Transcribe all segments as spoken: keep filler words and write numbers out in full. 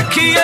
रखिए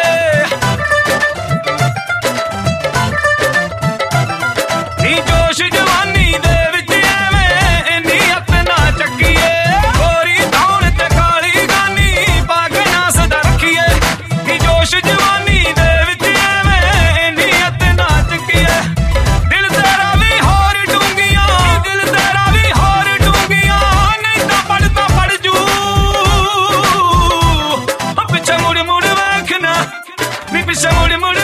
नी जोश जवानी दे विच एवें नीयत ना चक्कीए गोरी धौण ते काली गानी पाके ना सदा रखिए नी जोश जवानी दे विच एवें नीयत ना चक्कीए दिल तेरा भी होर डूंगियां दिल तेरा भी होर डूंगियां नहीं तां पड़ तां पड़ जू पिछे मुड़ मुड़ वेखना नी पिछे मुड़ मुड़